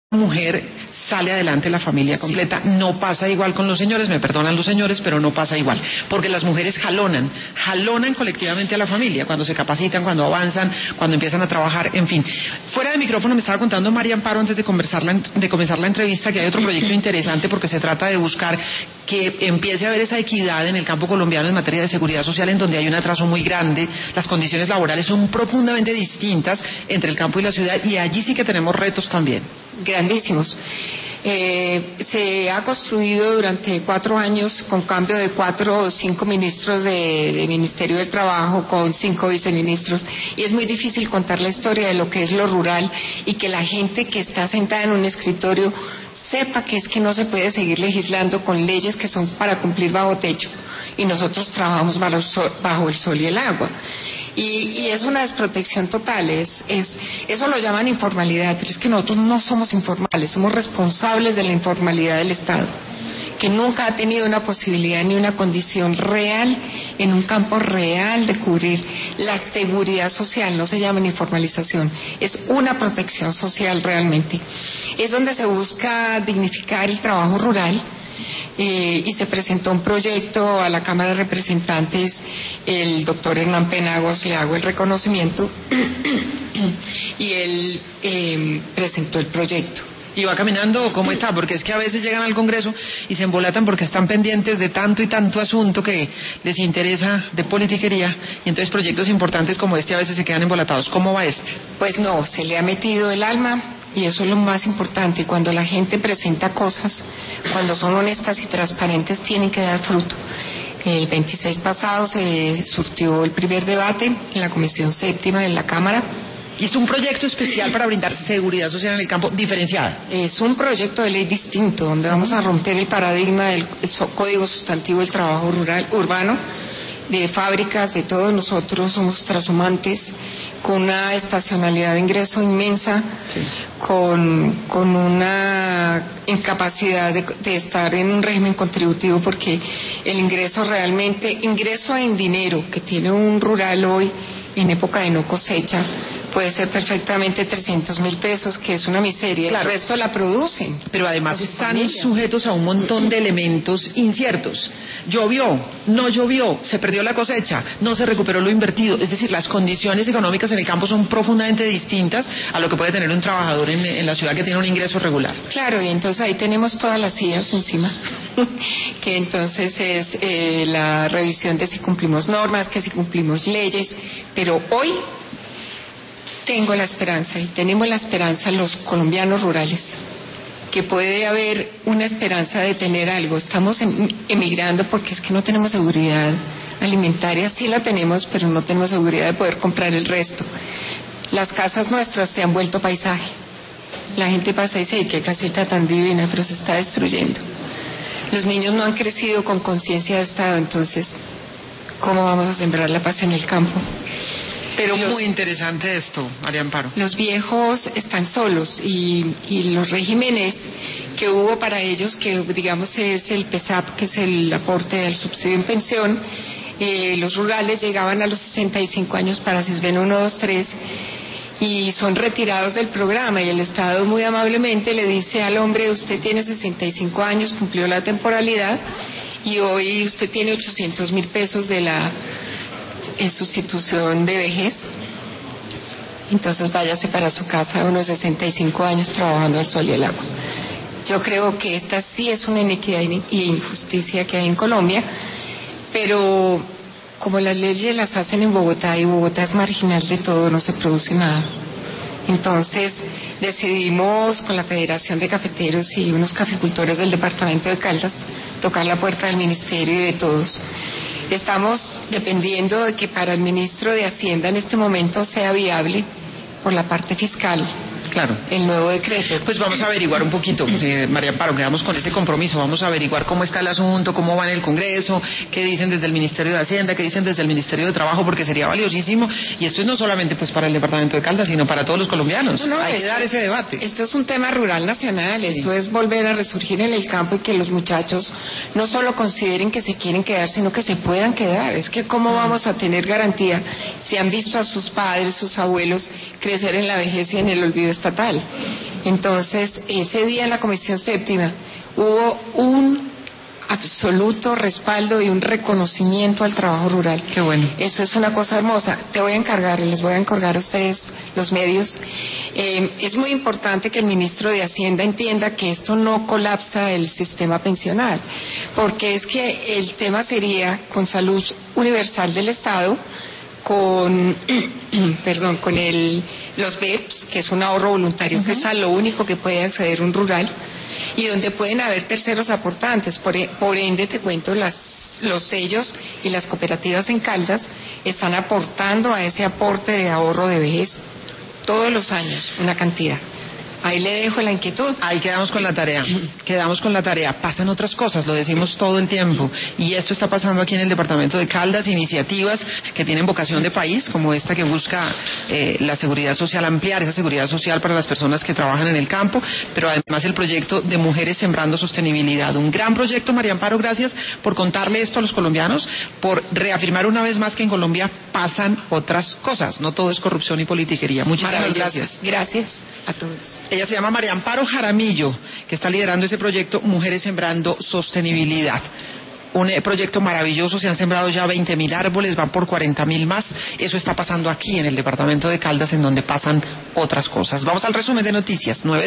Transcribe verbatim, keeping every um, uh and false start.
mujer sale adelante la familia completa. Sí. No pasa igual con los señores, me perdonan los señores, pero no pasa igual, porque las mujeres jalonan, jalonan colectivamente a la familia, cuando se capacitan, cuando avanzan, cuando empiezan a trabajar, en fin. Fuera de micrófono me estaba contando María Amparo antes de, conversar la, de comenzar la entrevista que hay otro proyecto interesante porque se trata de buscar que empiece a haber esa equidad en el campo colombiano en materia de seguridad social, en donde hay un atraso muy grande, las condiciones laborales son profundamente distintas entre el campo y la ciudad, y allí sí que tenemos retos también. Grandísimos. Eh, se ha construido durante cuatro años con cambio de cuatro o cinco ministros de, de Ministerio del Trabajo, con cinco viceministros, y es muy difícil contar la historia de lo que es lo rural y que la gente que está sentada en un escritorio sepa que es que no se puede seguir legislando con leyes que son para cumplir bajo techo y nosotros trabajamos bajo el sol, bajo el sol y el agua. Y, y es una desprotección total, es, es, eso lo llaman informalidad, pero es que nosotros no somos informales, somos responsables de la informalidad del Estado, que nunca ha tenido una posibilidad ni una condición real en un campo real de cubrir la seguridad social. No se llama informalización, es una protección social realmente. Es donde se busca dignificar el trabajo rural. Eh, y se presentó un proyecto a la Cámara de Representantes, el doctor Hernán Penagos, le hago el reconocimiento, y él eh, presentó el proyecto. ¿Y va caminando? ¿Cómo está? Porque es que a veces llegan al Congreso y se embolatan porque están pendientes de tanto y tanto asunto que les interesa de politiquería, y entonces proyectos importantes como este a veces se quedan embolatados. ¿Cómo va este? Pues no, se le ha metido el alma. Y eso es lo más importante, cuando la gente presenta cosas, cuando son honestas y transparentes, tienen que dar fruto. El veintiséis pasado se surtió el primer debate en la Comisión Séptima de la Cámara. ¿Y es un proyecto especial para brindar seguridad social en el campo diferenciada? Es un proyecto de ley distinto, donde vamos a romper el paradigma del Código Sustantivo del Trabajo Rural Urbano, de fábricas, de todos nosotros somos transhumantes, con una estacionalidad de ingreso inmensa, sí. con, con una incapacidad de, de estar en un régimen contributivo, porque el ingreso realmente, ingreso en dinero que tiene un rural hoy en época de no cosecha, puede ser perfectamente trescientos mil pesos, que es una miseria. Claro. El resto la producen. Pero además están familia. sujetos a un montón de elementos inciertos. Llovió, no llovió, se perdió la cosecha, no se recuperó lo invertido. Es decir, las condiciones económicas en el campo son profundamente distintas a lo que puede tener un trabajador en, en la ciudad que tiene un ingreso regular. Claro, y entonces ahí tenemos todas las sillas encima, que entonces es eh, la revisión de si cumplimos normas, que si cumplimos leyes, pero hoy tengo la esperanza, y tenemos la esperanza los colombianos rurales, que puede haber una esperanza de tener algo. Estamos en, emigrando porque es que no tenemos seguridad alimentaria, sí la tenemos, pero no tenemos seguridad de poder comprar el resto. Las casas nuestras se han vuelto paisaje. La gente pasa y dice, qué casita tan divina, pero se está destruyendo. Los niños no han crecido con conciencia de Estado, entonces, ¿cómo vamos a sembrar la paz en el campo? Pero los, muy interesante esto, María Amparo. Los viejos están solos y, y los regímenes que hubo para ellos, que digamos es el P E S A P, que es el aporte del subsidio en pensión, eh, los rurales llegaban a los sesenta y cinco años para CISBEN uno, dos, tres y son retirados del programa, y el Estado muy amablemente le dice al hombre, usted tiene sesenta y cinco años, cumplió la temporalidad y hoy usted tiene ochocientos mil pesos de la en sustitución de vejez, entonces váyase para su casa a unos sesenta y cinco años trabajando al sol y el agua. Yo creo que esta sí es una inequidad y injusticia que hay en Colombia, pero como las leyes las hacen en Bogotá y Bogotá es marginal de todo, no se produce nada. Entonces decidimos con la Federación de Cafeteros y unos caficultores del departamento de Caldas tocar la puerta del ministerio y de todos. Estamos dependiendo de que para el ministro de Hacienda en este momento sea viable por la parte fiscal. Claro. El nuevo decreto. Pues vamos a averiguar un poquito, eh, María Amparo, quedamos con ese compromiso, vamos a averiguar cómo está el asunto, cómo va en el Congreso, qué dicen desde el Ministerio de Hacienda, qué dicen desde el Ministerio de Trabajo, porque sería valiosísimo, y esto es no solamente pues para el departamento de Caldas, sino para todos los colombianos. No, no, hay esto, que dar ese debate. Esto es un tema rural nacional, sí. Esto es volver a resurgir en el campo y que los muchachos no solo consideren que se quieren quedar, sino que se puedan quedar. Es que cómo vamos a tener garantía si han visto a sus padres, sus abuelos crecer en la vejez y en el olvido estatal. Entonces, ese día en la Comisión Séptima hubo un absoluto respaldo y un reconocimiento al trabajo rural. Qué bueno. Eso es una cosa hermosa. Te voy a encargar, les voy a encargar a ustedes los medios. Eh, es muy importante que el ministro de Hacienda entienda que esto no colapsa el sistema pensional, porque es que el tema sería con salud universal del Estado, con, perdón, con el, los B E Ps, que es un ahorro voluntario, uh-huh. que es a lo único que puede acceder un rural, y donde pueden haber terceros aportantes. Por, por ende, te cuento, las, los sellos y las cooperativas en Caldas están aportando a ese aporte de ahorro de vejez todos los años una cantidad. Ahí le dejo la inquietud. Ahí quedamos con la tarea, quedamos con la tarea. Pasan otras cosas, lo decimos todo el tiempo. Y esto está pasando aquí en el departamento de Caldas, iniciativas que tienen vocación de país, como esta que busca eh, la seguridad social, ampliar esa seguridad social para las personas que trabajan en el campo, pero además el proyecto de Mujeres Sembrando Sostenibilidad. Un gran proyecto, María Amparo, gracias por contarle esto a los colombianos, por reafirmar una vez más que en Colombia pasan otras cosas, no todo es corrupción y politiquería. Muchísimas gracias. Gracias a todos. Ella se llama María Amparo Jaramillo, que está liderando ese proyecto Mujeres Sembrando Sostenibilidad. Un eh, proyecto maravilloso, se han sembrado ya veinte mil árboles, van por cuarenta mil más. Eso está pasando aquí en el departamento de Caldas, en donde pasan otras cosas. Vamos al resumen de noticias. nueve